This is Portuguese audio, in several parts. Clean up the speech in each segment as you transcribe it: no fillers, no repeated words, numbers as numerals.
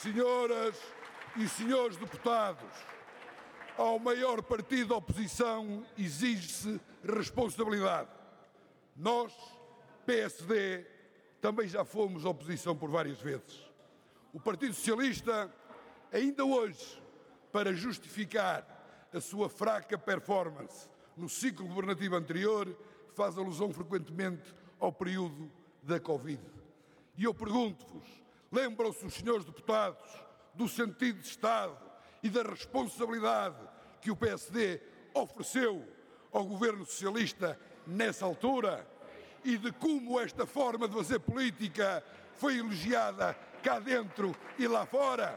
Senhoras e senhores deputados, ao maior partido da oposição exige-se responsabilidade. Nós, PSD, também já fomos oposição por várias vezes. O Partido Socialista, ainda hoje, para justificar a sua fraca performance no ciclo governativo anterior, faz alusão frequentemente ao período da Covid. E eu pergunto-vos, lembram-se os senhores deputados do sentido de Estado e da responsabilidade que o PSD ofereceu ao governo socialista nessa altura e de como esta forma de fazer política foi elogiada cá dentro e lá fora?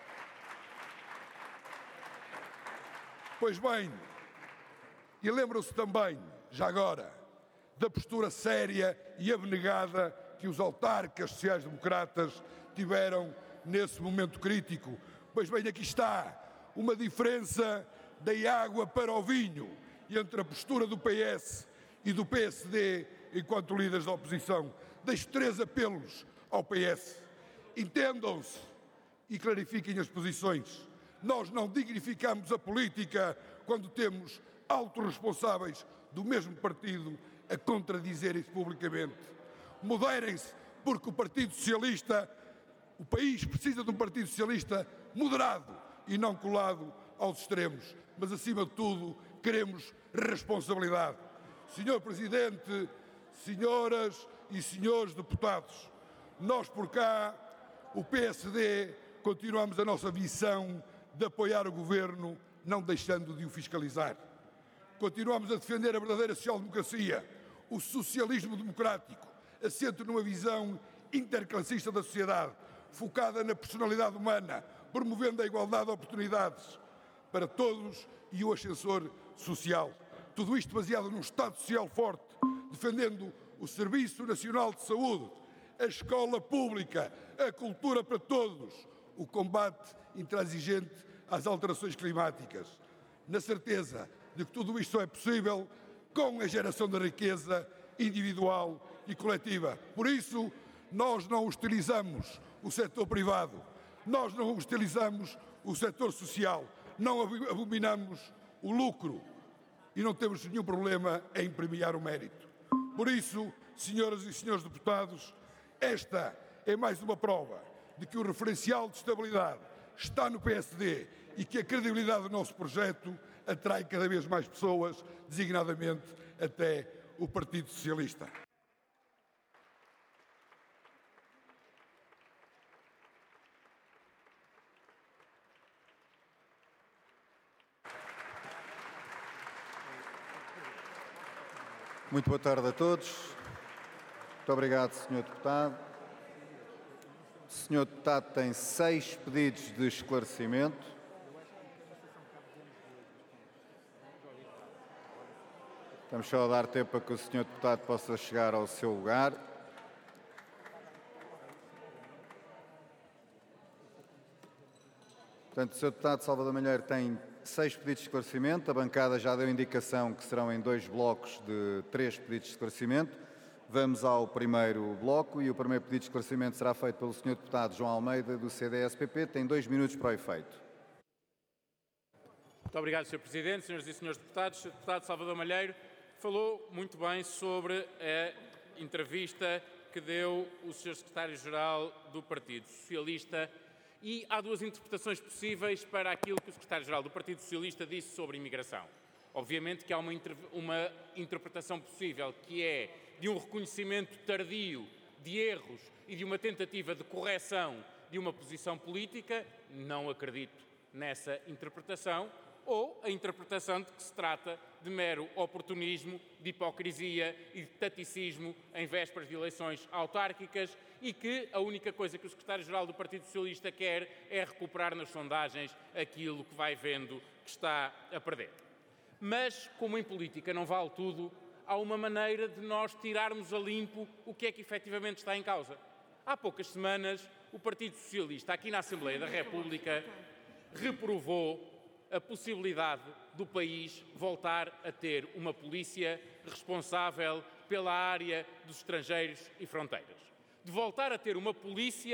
Pois bem, e lembram-se também, já agora, da postura séria e abnegada que os autarcas sociais-democratas tiveram nesse momento crítico. Pois bem, aqui está uma diferença da água para o vinho entre a postura do PS e do PSD enquanto líderes da oposição. Deixo 3 apelos ao PS. Entendam-se e clarifiquem as posições. Nós não dignificamos a política quando temos altos responsáveis do mesmo partido a contradizerem-se publicamente. Moderem-se, porque o Partido Socialista, o país precisa de um Partido Socialista moderado e não colado aos extremos. Mas, acima de tudo, queremos responsabilidade. Senhor Presidente, senhoras e senhores deputados, nós por cá, o PSD, continuamos a nossa missão de apoiar o Governo, não deixando de o fiscalizar. Continuamos a defender a verdadeira social-democracia, o socialismo democrático, assente numa visão interclassista da sociedade, focada na personalidade humana, promovendo a igualdade de oportunidades para todos e o ascensor social. Tudo isto baseado num Estado Social forte, defendendo o Serviço Nacional de Saúde, a escola pública, a cultura para todos, o combate intransigente às alterações climáticas, na certeza de que tudo isto é possível com a geração da riqueza individual e coletiva. Por isso, nós não hostilizamos o setor privado, nós não hostilizamos o setor social, não abominamos o lucro e não temos nenhum problema em premiar o mérito. Por isso, senhoras e senhores deputados, esta é mais uma prova de que o referencial de estabilidade está no PSD e que a credibilidade do nosso projeto atrai cada vez mais pessoas, designadamente até o Partido Socialista. Muito boa tarde a todos. Muito obrigado, Sr. Deputado. O Sr. Deputado tem 6 pedidos de esclarecimento. Estamos só a dar tempo para que o Sr. Deputado possa chegar ao seu lugar. Portanto, o Sr. Deputado Salvador Malheiro tem 6 pedidos de esclarecimento. A bancada já deu indicação que serão em 2 blocos de 3 pedidos de esclarecimento. Vamos ao primeiro bloco e o primeiro pedido de esclarecimento será feito pelo Sr. Deputado João Almeida, do CDS-PP. Tem 2 minutos para o efeito. Muito obrigado, Sr. Presidente, senhoras e senhores deputados. O Sr. Deputado Salvador Malheiro falou muito bem sobre a entrevista que deu o Sr. Secretário-Geral do Partido Socialista e há 2 interpretações possíveis para aquilo que o Secretário-Geral do Partido Socialista disse sobre imigração. Obviamente que há uma interpretação possível que é de um reconhecimento tardio de erros e de uma tentativa de correção de uma posição política. Não acredito nessa interpretação. Ou a interpretação de que se trata de mero oportunismo, de hipocrisia e de taticismo em vésperas de eleições autárquicas e que a única coisa que o Secretário-Geral do Partido Socialista quer é recuperar nas sondagens aquilo que vai vendo que está a perder. Mas, como em política não vale tudo, há uma maneira de nós tirarmos a limpo o que é que efetivamente está em causa. Há poucas semanas, o Partido Socialista, aqui na Assembleia da República, reprovou a possibilidade do país voltar a ter uma polícia responsável pela área dos estrangeiros e fronteiras. De voltar a ter uma polícia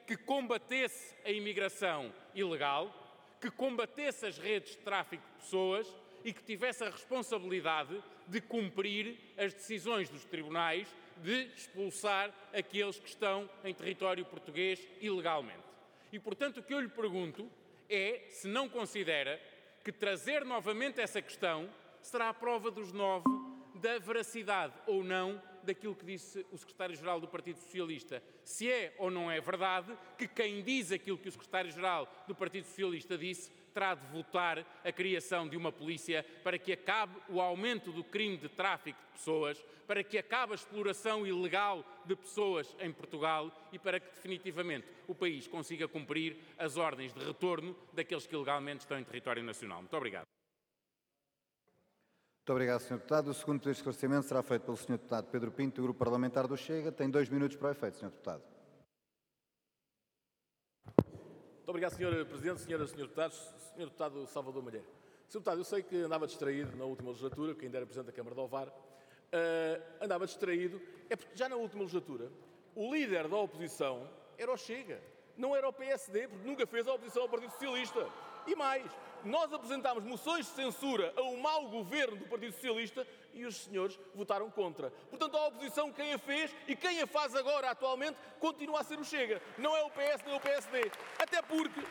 que combatesse a imigração ilegal, que combatesse as redes de tráfico de pessoas e que tivesse a responsabilidade de cumprir as decisões dos tribunais de expulsar aqueles que estão em território português ilegalmente. E, portanto, o que eu lhe pergunto é se não considera que trazer novamente essa questão será a prova dos 9 da veracidade ou não daquilo que disse o secretário-geral do Partido Socialista. Se é ou não é verdade que quem diz aquilo que o secretário-geral do Partido Socialista disse terá de votar a criação de uma polícia para que acabe o aumento do crime de tráfico de pessoas, para que acabe a exploração ilegal de pessoas em Portugal e para que definitivamente o país consiga cumprir as ordens de retorno daqueles que ilegalmente estão em território nacional. Muito obrigado. Muito obrigado, Sr. Deputado. O segundo pedido de esclarecimento será feito pelo Sr. Deputado Pedro Pinto, do Grupo Parlamentar do Chega. Tem 2 minutos para o efeito, Sr. Deputado. Muito obrigado, Sr. Presidente, Senhoras e Srs. Deputados. Sr. Deputado Salvador Malheiro. Sr. Deputado, eu sei que andava distraído na última legislatura, que ainda era Presidente da Câmara de Ovar. Andava distraído, é porque já na última legislatura o líder da oposição era o Chega, não era o PSD, porque nunca fez a oposição ao Partido Socialista. E mais, nós apresentámos moções de censura a um mau governo do Partido Socialista e os senhores votaram contra. Portanto, a oposição, quem a fez e quem a faz agora, atualmente, continua a ser o Chega. Não é o PS nem o PSD. Até porque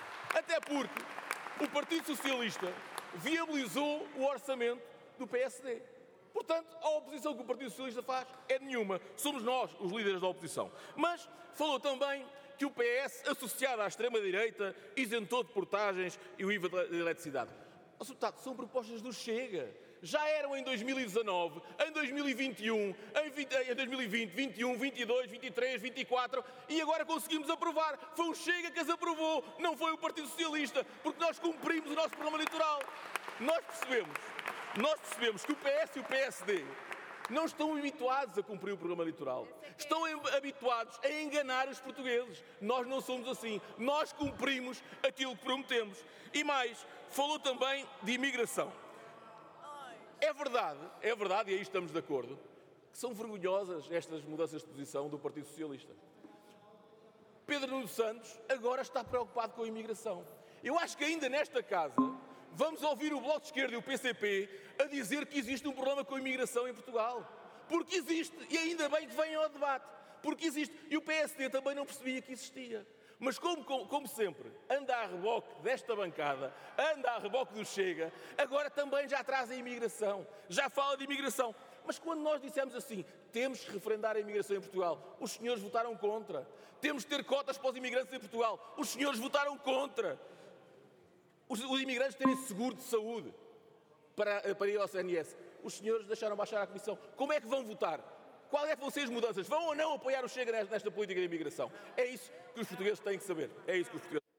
o Partido Socialista viabilizou o orçamento do PSD. Portanto, a oposição que o Partido Socialista faz é nenhuma. Somos nós, os líderes da oposição. Mas falou também que o PS, associado à extrema-direita, isentou de portagens e o IVA da eletricidade. São propostas do Chega. Já eram em 2019, em 2021, em 2020, 21, 22, 23, 24 e agora conseguimos aprovar. Foi o Chega que as aprovou, não foi o Partido Socialista, porque nós cumprimos o nosso programa eleitoral. Nós percebemos que o PS e o PSD não estão habituados a cumprir o programa eleitoral. Estão habituados a enganar os portugueses. Nós não somos assim. Nós cumprimos aquilo que prometemos. E mais, falou também de imigração. É verdade, e aí estamos de acordo, que são vergonhosas estas mudanças de posição do Partido Socialista. Pedro Nuno Santos agora está preocupado com a imigração. Eu acho que ainda nesta casa vamos ouvir o Bloco de Esquerda e o PCP a dizer que existe um problema com a imigração em Portugal. Porque existe, e ainda bem que venham ao debate. Porque existe, e o PSD também não percebia que existia. Mas como sempre, anda a reboque desta bancada, anda a reboque do Chega, agora também já traz a imigração, já fala de imigração. Mas quando nós dissemos assim, temos que referendar a imigração em Portugal, os senhores votaram contra. Temos que ter cotas para os imigrantes em Portugal, os senhores votaram contra. Os imigrantes terem seguro de saúde para ir ao CNS. Os senhores deixaram baixar a Comissão. Como é que vão votar? Qual é que vão ser as mudanças? Vão ou não apoiar o Chega nesta política de imigração? É isso que os portugueses têm que saber. É isso que os portugueses...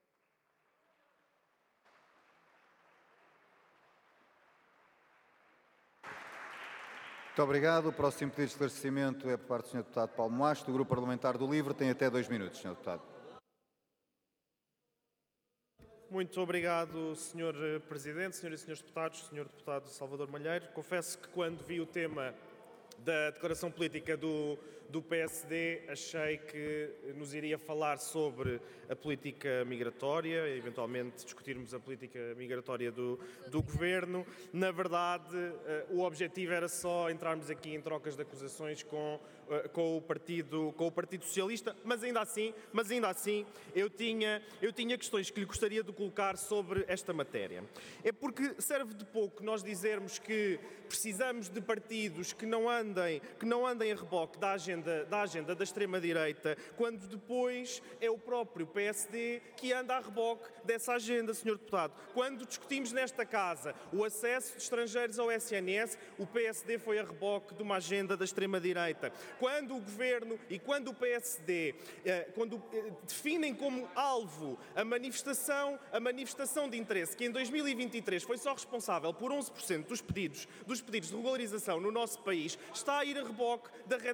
Muito obrigado. O próximo pedido de esclarecimento é por parte do Sr. Deputado Paulo Moacho, do Grupo Parlamentar do LIVRE. Tem até 2 minutos, Sr. Deputado. Muito obrigado, Sr. Presidente, Senhoras e Senhores Deputados, Sr. Deputado Salvador Malheiro. Confesso que quando vi o tema da declaração política do PSD, achei que nos iria falar sobre a política migratória, eventualmente discutirmos a política migratória do Governo. Na verdade, o objetivo era só entrarmos aqui em trocas de acusações com o Partido Socialista, mas ainda assim eu tinha questões que lhe gostaria de colocar sobre esta matéria. É porque serve de pouco nós dizermos que precisamos de partidos que não andem a reboque da agenda da extrema-direita, quando depois é o próprio PSD que anda a reboque dessa agenda, Sr. Deputado. Quando discutimos nesta casa o acesso de estrangeiros ao SNS, o PSD foi a reboque de uma agenda da extrema-direita. Quando o Governo e quando o PSD definem como alvo a manifestação de interesse, que em 2023 foi só responsável por 11% dos pedidos de regularização no nosso país, está a ir a reboque da retórica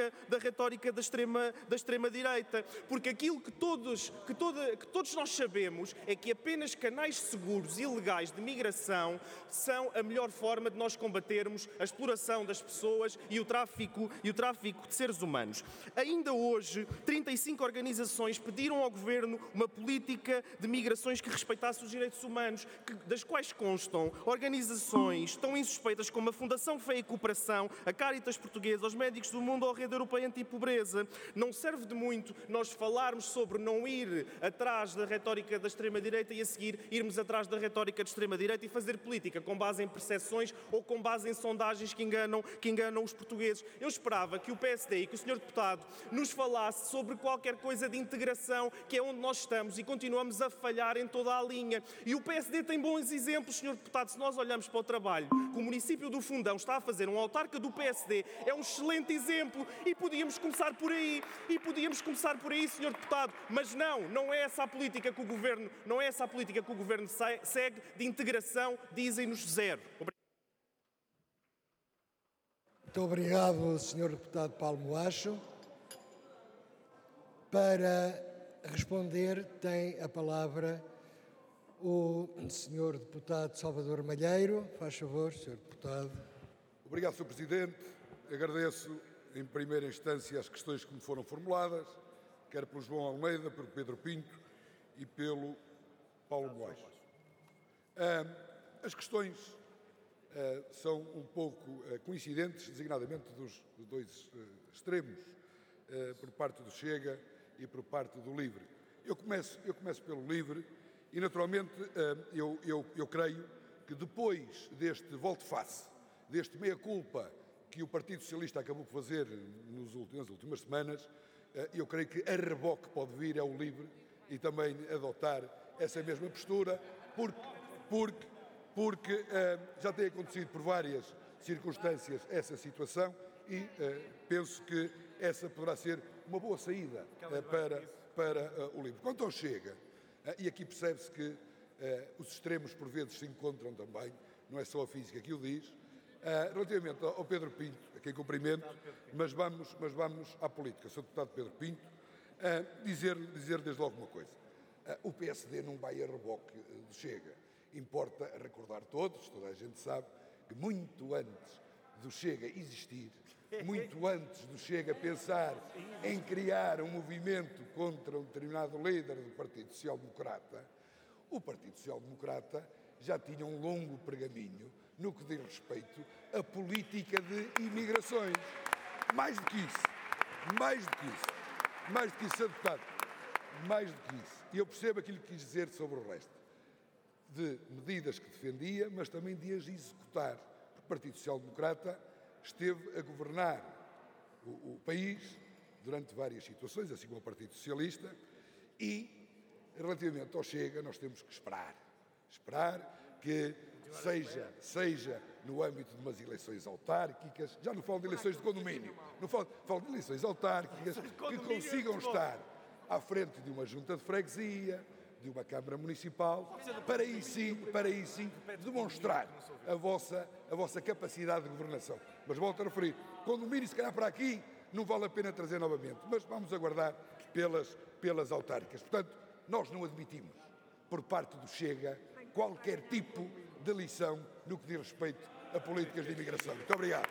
retórica da extrema-direita. Porque aquilo que todos nós sabemos é que apenas canais seguros e legais de migração são a melhor forma de nós combatermos a exploração das pessoas e o tráfico de seres humanos. Ainda hoje, 35 organizações pediram ao Governo uma política de migrações que respeitasse os direitos humanos, das quais constam organizações tão insuspeitas como a Fundação Fé e Cooperação, a Caritas Portuguesa, os Médicos do Mundo ou a Rede Europeia Antipobreza. Não serve de muito nós falarmos sobre não ir atrás da retórica da extrema-direita e a seguir irmos atrás da retórica de extrema-direita e fazer política com base em percepções ou com base em sondagens que enganam os portugueses. Eu esperava que o PSD e que o Sr. Deputado nos falasse sobre qualquer coisa de integração, que é onde nós estamos e continuamos a falhar em toda a linha. E o PSD tem bons exemplos, Sr. Deputado. Se nós olhamos para o trabalho que o município do Fundão está a fazer, um autarca do PSD, é um excelente exemplo e podíamos começar por aí. Sr. Deputado. Mas não é essa a política que o Governo segue de integração, dizem-nos zero. Muito obrigado, Sr. Deputado Paulo Moacho. Para responder, tem a palavra o Sr. Deputado Salvador Malheiro. Faz favor, Sr. Deputado. Obrigado, Sr. Presidente. Agradeço, em primeira instância, as questões que me foram formuladas, quer pelo João Almeida, pelo Pedro Pinto e pelo Paulo Moacho. As questões são um pouco coincidentes, designadamente dos dois extremos, por parte do Chega e por parte do LIVRE. Eu começo pelo LIVRE e, naturalmente, eu creio que depois deste volte-face, deste meia-culpa que o Partido Socialista acabou por fazer nas últimas semanas, eu creio que a reboque pode vir ao LIVRE e também adotar essa mesma postura, porque já tem acontecido por várias circunstâncias essa situação e penso que essa poderá ser uma boa saída para o LIVRE. Quanto ao Chega, e aqui percebe-se que os extremos por vezes se encontram também, não é só a física que o diz. Relativamente ao Pedro Pinto, a quem cumprimento, mas vamos à política. Sr. Deputado Pedro Pinto, dizer desde logo uma coisa. O PSD não vai a reboque do Chega. Importa recordar toda a gente sabe que muito antes do Chega existir, muito antes do Chega pensar em criar um movimento contra um determinado líder do Partido Social Democrata, o Partido Social Democrata já tinha um longo pergaminho no que diz respeito à política de imigrações. Mais do que isso, Sr. Deputado, mais do que isso. E eu percebo aquilo que quis dizer sobre o resto, de medidas que defendia, mas também de as executar. O Partido Social Democrata esteve a governar o país durante várias situações, assim como o Partido Socialista, e relativamente ao Chega nós temos que esperar que seja no âmbito de umas eleições autárquicas, já não falo de eleições de condomínio, não falo de eleições autárquicas que consigam estar à frente de uma junta de freguesia, de uma Câmara Municipal, para aí sim demonstrar a vossa capacidade de governação. Mas volto a referir, condomínio se calhar para aqui não vale a pena trazer novamente, mas vamos aguardar pelas autárquicas. Portanto, nós não admitimos, por parte do Chega, qualquer tipo de lição no que diz respeito a políticas de imigração. Muito obrigado.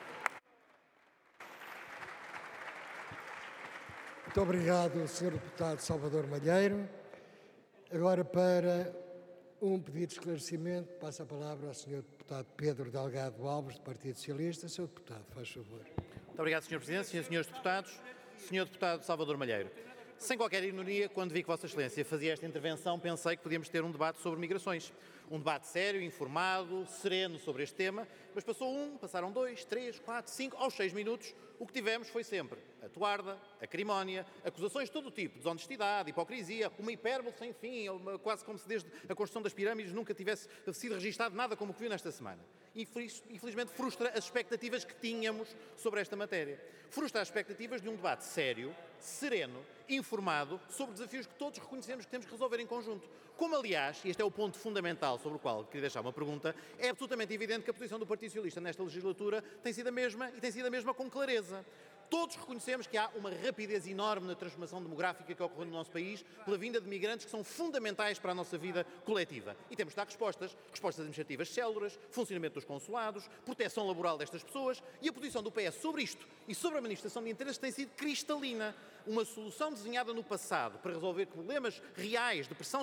Muito obrigado, Sr. Deputado Salvador Malheiro. Agora, para um pedido de esclarecimento, passo a palavra ao Sr. Deputado Pedro Delgado Alves, do Partido Socialista. Sr. Deputado, faz favor. Muito obrigado, Sr. Presidente, Srs. Deputados. Sr. Deputado Salvador Malheiro, sem qualquer ironia, quando vi que Vossa Excelência fazia esta intervenção, pensei que podíamos ter um debate sobre migrações. Um debate sério, informado, sereno sobre este tema, mas passaram 2, 3, 4, 5, aos 6 minutos, o que tivemos foi sempre a toarda, a crimónia, acusações de todo o tipo, desonestidade, hipocrisia, uma hipérbole sem fim, quase como se desde a construção das pirâmides nunca tivesse sido registado nada como o que viu nesta semana. Infelizmente frustra as expectativas que tínhamos sobre esta matéria. Frustra as expectativas de um debate sério, sereno, informado, sobre desafios que todos reconhecemos que temos que resolver em conjunto. Como, aliás, e este é o ponto fundamental sobre o qual queria deixar uma pergunta, é absolutamente evidente que a posição do Partido Socialista nesta legislatura tem sido a mesma e tem sido a mesma com clareza. Todos reconhecemos que há uma rapidez enorme na transformação demográfica que ocorre no nosso país pela vinda de migrantes que são fundamentais para a nossa vida coletiva. E temos de dar respostas administrativas células, funcionamento dos consulados, proteção laboral destas pessoas, e a posição do PS sobre isto e sobre a manifestação de interesses tem sido cristalina. Uma solução desenhada no passado para resolver problemas reais de pressão